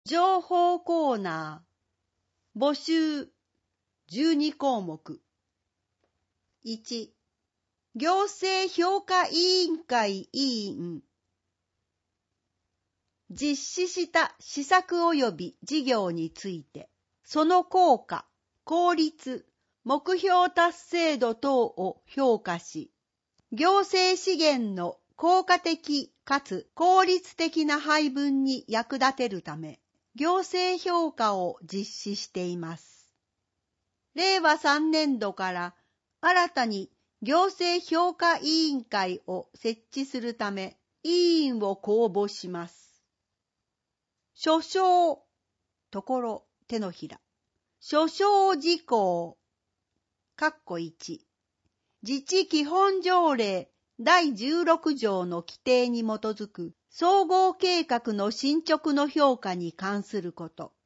情報コーナー募集12項目。1、行政評価委員会委員。実施した施策及び事業について、その効果、効率、目標達成度等を評価し、行政資源の効果的かつ効率的な配分に役立てるため、行政評価を実施しています。令和3年度から新たに行政評価委員会を設置するため、委員を公募します。所掌、ところ、手のひら。所掌事項、1、自治基本条例第16条の規定に基づく総合計画の進捗の評価に関すること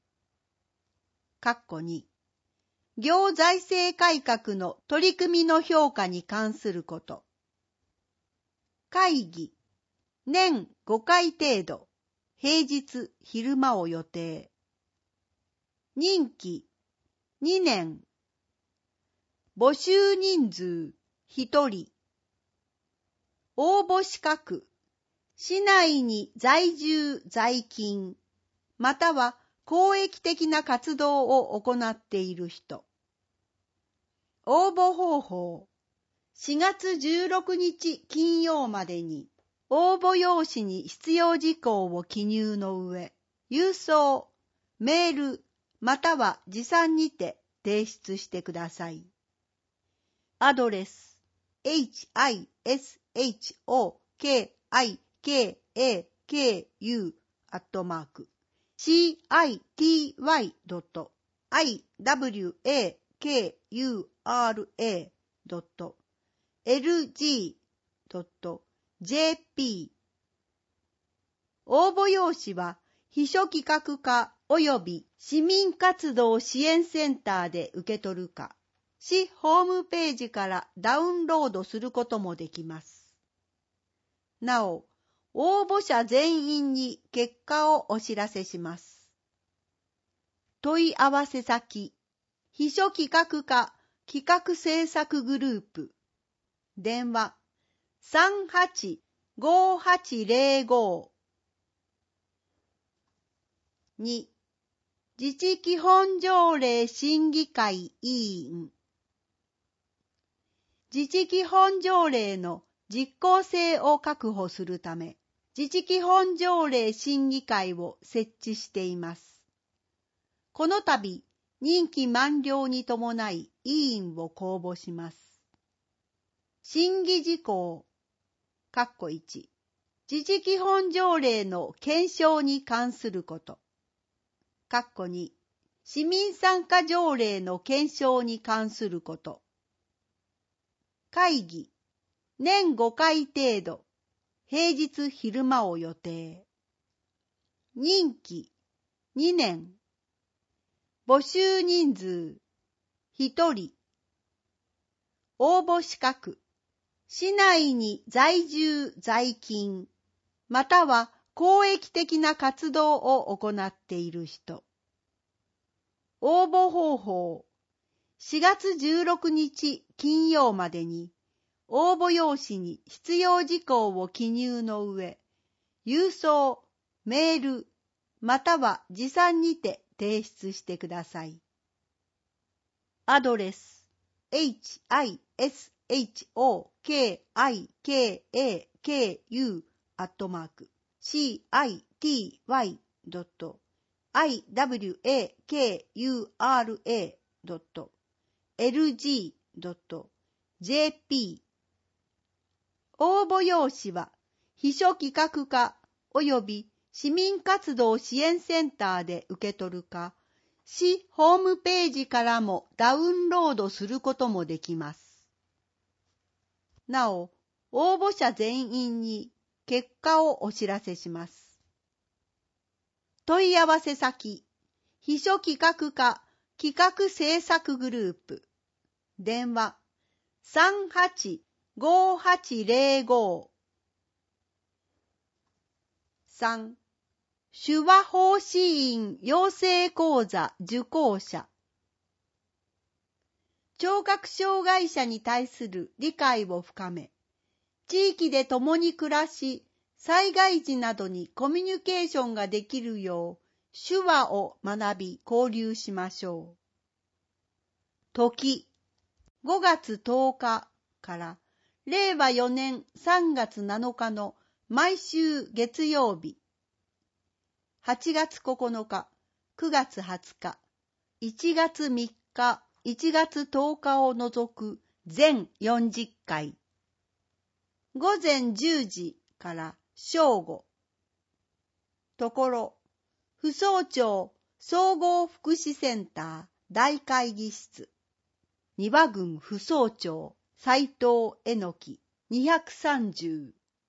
。2、行財政改革の取り組みの評価に関すること。会議、年5回程度、平日昼間を予定。任期、2年。募集人数、1人。応募資格、市内に在住在勤、または公益的な活動を行っている人。応募方法、4月16日金曜までに応募用紙に必要事項を記入の上、郵送、メール、または持参にて提出してください。アドレス、hishiki.kay.iwaka.city.iwaka.lg.jp。 応募用紙は秘書企画課及び市民活動支援センターで受け取るか、市ホームページからダウンロードすることもできます。なお、応募者全員に結果をお知らせします。問い合わせ先、秘書企画課企画制作グループ。電話、385805。2、自治基本条例審議会委員。自治基本条例の実効性を確保するため、自治基本条例審議会を設置しています。この度、任期満了に伴い委員を公募します。審議事項、1、自治基本条例の検証に関すること。2、市民参加条例の検証に関すること。会議、年5回程度、平日昼間を予定。任期、2年。募集人数、1人。応募資格、市内に在住在勤、または公益的な活動を行っている人。応募方法、4月16日金曜までに応募用紙に必要事項を記入の上、郵送、メール、または持参にて提出してください。アドレス、hishiki.kay.iwakura.lg.jp。 応募用紙は秘書企画課及び市民活動支援センターで受け取るか、市ホームページからもダウンロードすることもできます。なお、応募者全員に結果をお知らせします。問い合わせ先、秘書企画課企画制作グループ。電話、385805。3、 手話奉仕員養成講座受講者。聴覚障害者に対する理解を深め、地域で共に暮らし、災害時などにコミュニケーションができるよう、手話を学び交流しましょう。時、5月10日から令和4年3月7日の毎週月曜日、8月9日、9月20日、1月3日、1月10日を除く全40回。午前10時から正午。ところ、扶桑町総合福祉センター大会議室。庭郡扶桑町斉藤えのき230。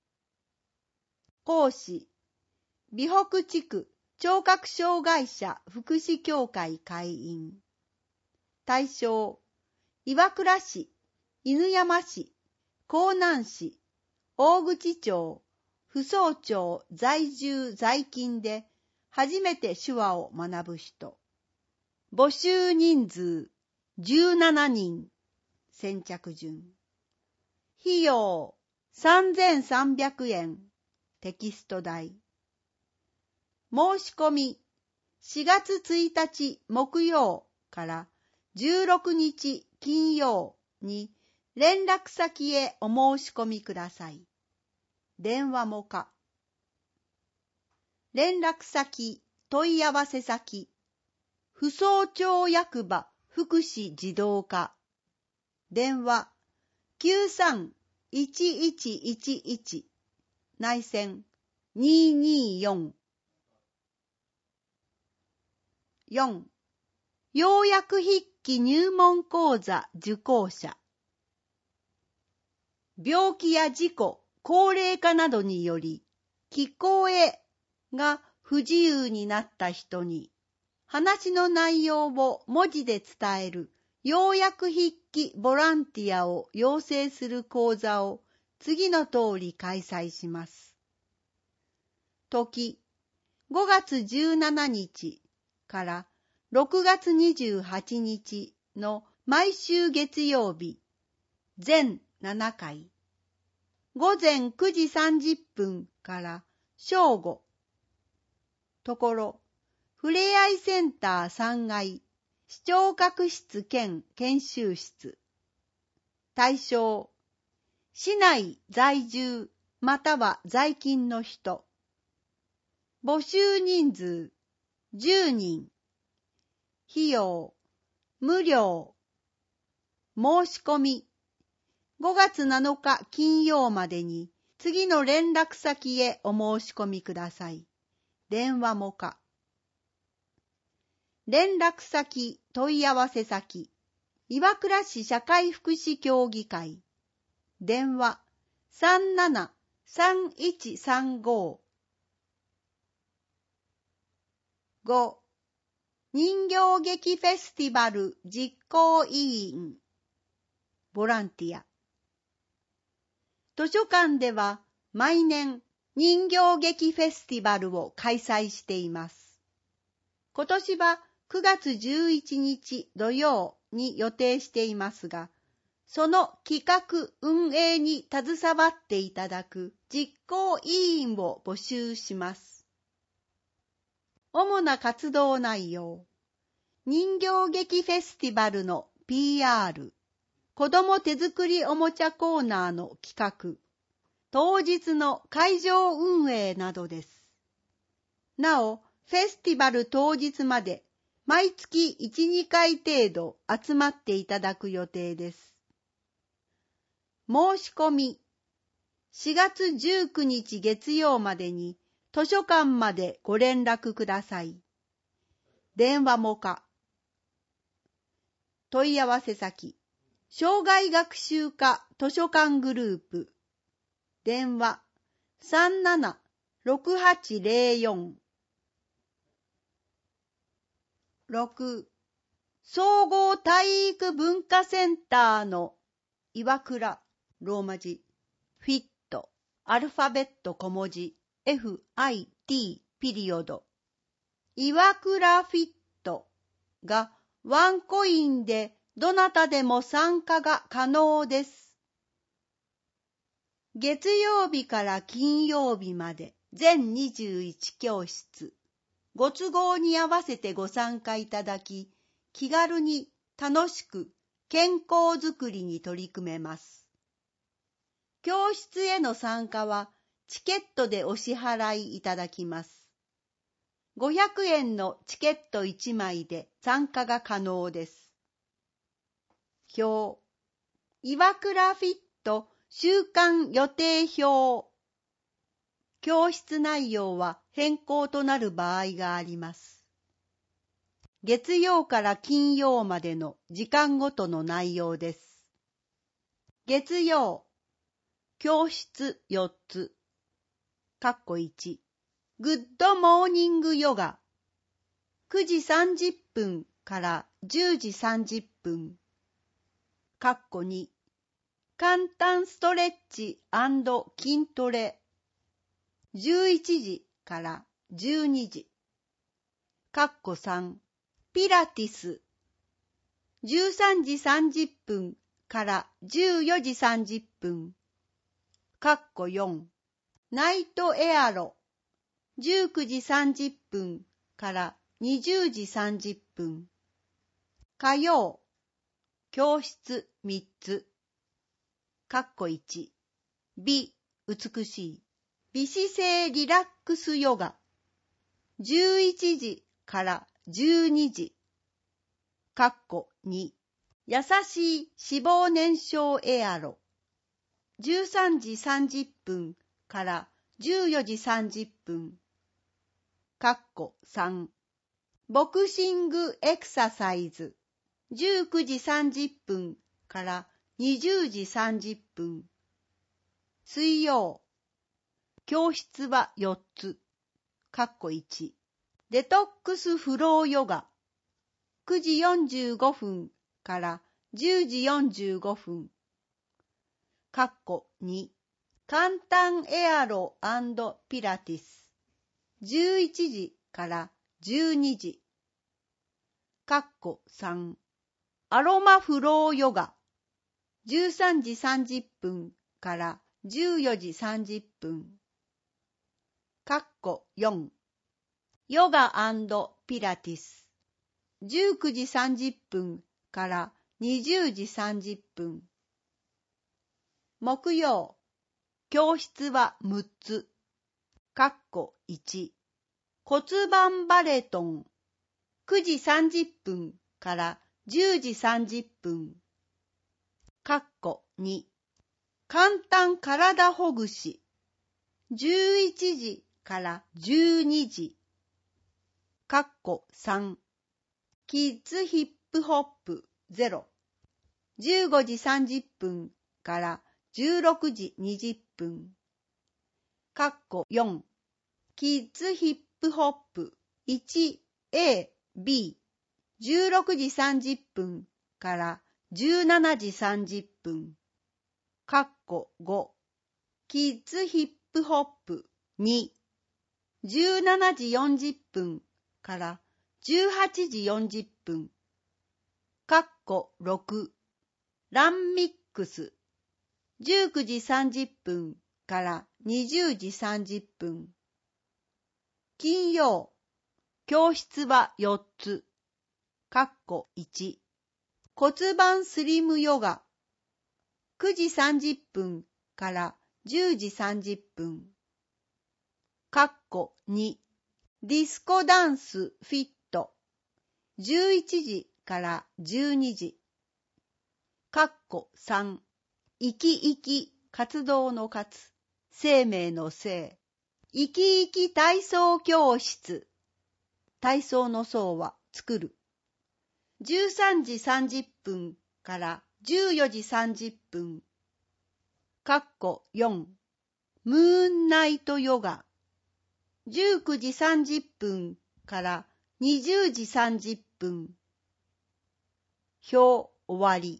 講師、美北地区聴覚障害者福祉協会会員。対象、岩倉市、犬山市、江南市、大口町、扶桑町在住在勤で初めて手話を学ぶ人。募集人数17人。先着順。費用3300円。テキスト代。申し込み4月1日木曜から16日金曜に連絡先へお申し込みください。電話も可。連絡先、問い合わせ先、扶桑町役場福祉児童課。電話93-1111内線224。4. 要約筆記入門講座受講者。病気や事故、高齢化などにより、聞こえが不自由になった人に、話の内容を文字で伝える要約筆記ボランティアを養成する講座を次の通り開催します。時、5月17日から6月28日の毎週月曜日、全7回。午前9時30分から正午。ところ、ふれあいセンター3階、視聴覚室兼研修室。対象、市内在住または在勤の人。募集人数10人。費用、無料。申し込み、5月7日金曜までに次の連絡先へお申し込みください。電話も可。連絡先、問い合わせ先、岩倉市社会福祉協議会。電話37-3135。5. 人形劇フェスティバル実行委員。ボランティア。図書館では毎年人形劇フェスティバルを開催しています。今年は9月11日土曜に予定していますが、その企画運営に携わっていただく実行委員を募集します。主な活動内容、人形劇フェスティバルの PR、子ども手作りおもちゃコーナーの企画、当日の会場運営などです。なお、フェスティバル当日まで毎月 1,2 回程度集まっていただく予定です。申し込み、4月19日月曜までに図書館までご連絡ください。電話も可。問い合わせ先、障害学習課図書館グループ。電話37-6804。6. 総合体育文化センターの岩倉ローマ字フィットアルファベット小文字FIT ピリオド。岩倉フィットがワンコインでどなたでも参加が可能です。月曜日から金曜日まで全21教室。ご都合に合わせてご参加いただき、気軽に楽しく健康づくりに取り組めます。教室への参加はチケットでお支払いいただきます。500円のチケット1枚で参加が可能です。表。岩倉フィット週間予定表。教室内容は変更となる場合があります。月曜から金曜までの時間ごとの内容です。月曜、教室4つ。1、グッドモーニングヨガ。9時30分から10時30分。2、簡単ストレッチ&筋トレ。11時から12時。3、ピラティス。13時30分から14時30分。4、ナイトエアロ。19時30分から20時30分。火曜、教室3つ。1、美、美しい。美姿勢リラックスヨガ。11時から12時。2、優しい脂肪燃焼エアロ。13時30分から14時30分。3、ボクシングエクササイズ。19時30分から20時30分。水曜。教室は4つ。1、デトックスフローヨガ。9時45分から10時45分。2、簡単エアロ&ピラティス。11時から12時。3、アロマフローヨガ。13時30分から14時30分。4、ヨガ&ピラティス。19時30分から20時30分。木曜、教室は6つ。1、骨盤バレトン。9時30分から10時30分。2、簡単体ほぐし。11時から12時。3、キッズヒップホップ0。15時30分から16時20分。4、キッズヒップホップ 1A、B。16時30分から17時30分。5、キッズヒップホップ2。17時40分から18時40分。6、ランミックス。19時30分から20時30分。金曜、教室は4つ。1、骨盤スリムヨガ。9時30分から10時30分。2、ディスコダンスフィット。11時から12時。3、生き生き活動の活、生命の生。生き生き体操教室。体操の操は作る。13時30分から14時30分。4、ムーンナイトヨガ。19時30分から20時30分。表終わり。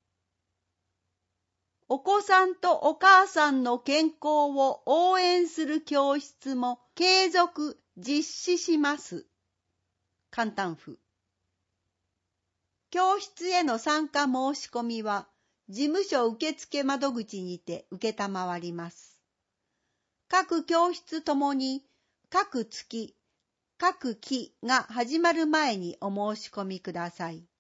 お子さんとお母さんの健康を応援する教室も継続実施します。簡単符。教室への参加申し込みは、事務所受付窓口にて受けたまわります。各教室ともに、各月、各期が始まる前にお申し込みください。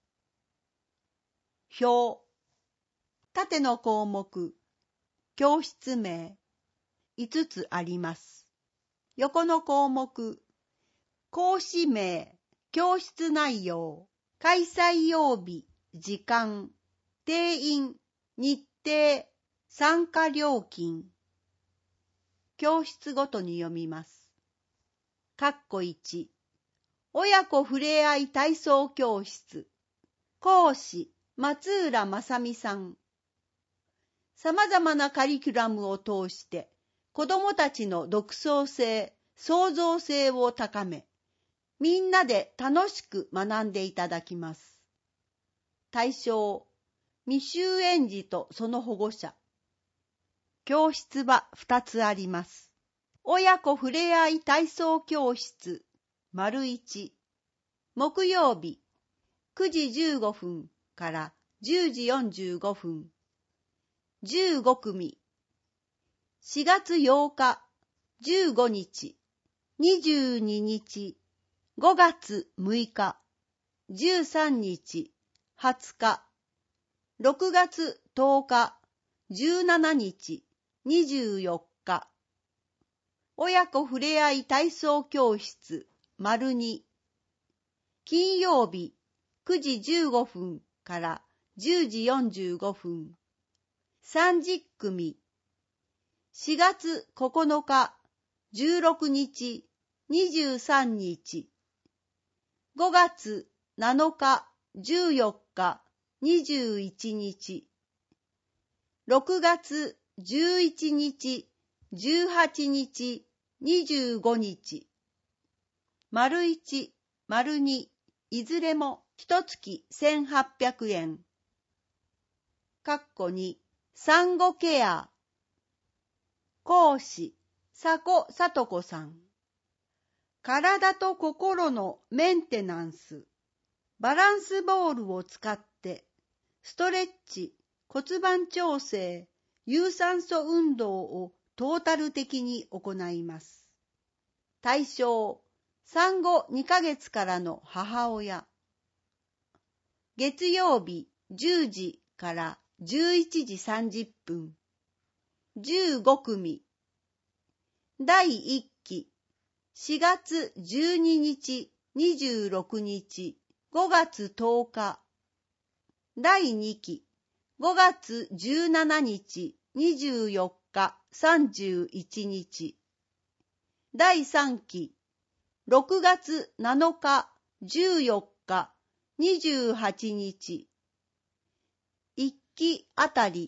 表。縦の項目、教室名、5つあります。横の項目、講師名、教室内容、開催曜日、時間、定員、日程、参加料金。教室ごとに読みます。括弧1、親子ふれあい体操教室。講師、松浦正美さん。さまざまなカリキュラムを通して、子どもたちの独創性、創造性を高め、みんなで楽しく学んでいただきます。対象、未就園児とその保護者。教室は2つあります。親子ふれあい体操教室、1、木曜日、9時15分から10時45分。15組。4月8日、15日、22日、5月6日、13日、20日、6月10日、17日、24日。親子ふれあい体操教室、2。金曜日、9時15分から10時45分。30組。4月9日、16日、23日。5月7日、14日、21日。6月11日、18日、25日。1、2、いずれも1月1800円。括弧2、産後ケア。講師、佐古聡子さん。体と心のメンテナンス。バランスボールを使って、ストレッチ、骨盤調整、有酸素運動をトータル的に行います。対象、産後2ヶ月からの母親。月曜日10時から11時30分。15組。第1期、4月12日、26日、5月10日。第2期、5月17日、24日、31日。第3期、6月7日、14日、28日。1期あたり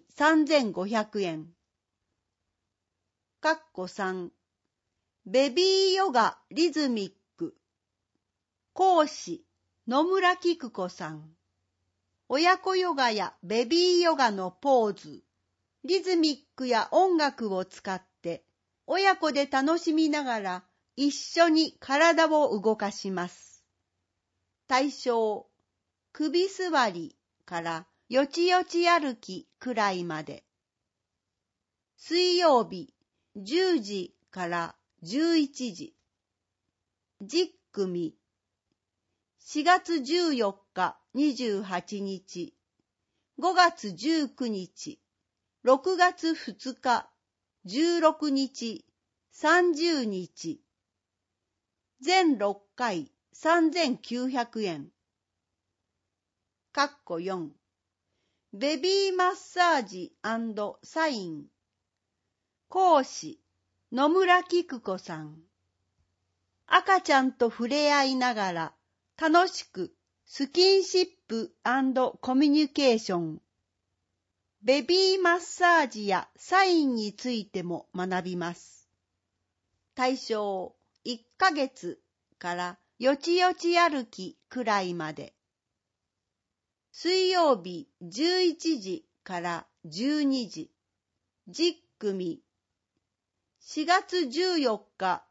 3500円。括弧3、ベビーヨガリズミック。講師、野村菊子さん。親子ヨガやベビーヨガのポーズ、リズミックや音楽を使って、親子で楽しみながら一緒に体を動かします。対象、首座りからよちよち歩きくらいまで。水曜日、10時から11時。10組。4月14日、28日。5月19日。6月2日、16日、30日。全6回3900円。括弧4。ベビーマッサージ&サイン。講師、野村菊子さん。赤ちゃんと触れ合いながら楽しくスキンシップ&コミュニケーション。ベビーマッサージやサインについても学びます。対象1ヶ月からよちよち歩きくらいまで。水曜日11時から12時。10組。4月14日、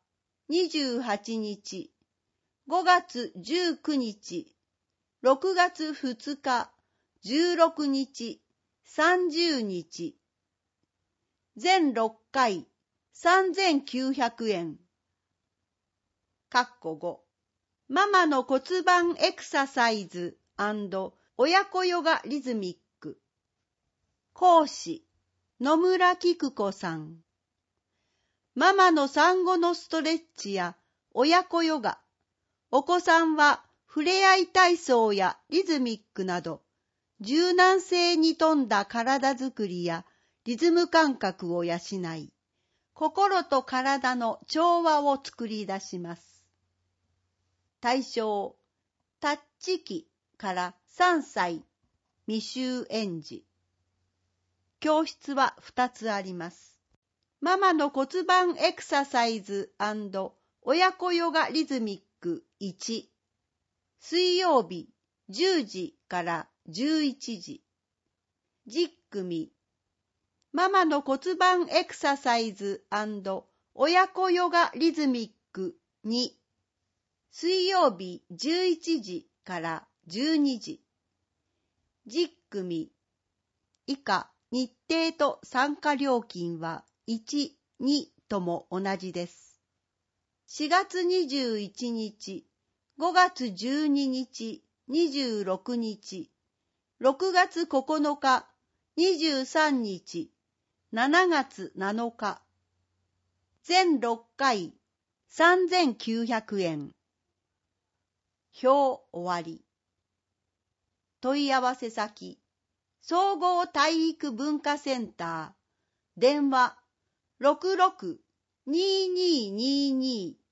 28日、5月19日、6月2日、16日、30日。全6回、3900円。5ママの骨盤エクササイズ&親子ヨガリズミック。講師、野村菊子さん。ママの産後のストレッチや親子ヨガ、お子さんはふれあい体操やリズミックなど、柔軟性に富んだ体づくりやリズム感覚を養い、心と体の調和を作り出します。対象、タッチ期から3歳未就園児。教室は2つあります。ママの骨盤エクササイズ&親子ヨガリズミック1。水曜日10時から11時。10組。ママの骨盤エクササイズ&親子ヨガリズミック2。水曜日11時から12時。10組。以下、日程と参加料金は1、2とも同じです。4月21日、5月12日、26日、6月9日、23日、7月7日。全6回、3900円。表終わり。問い合わせ先、総合体育文化センター、電話 66-2222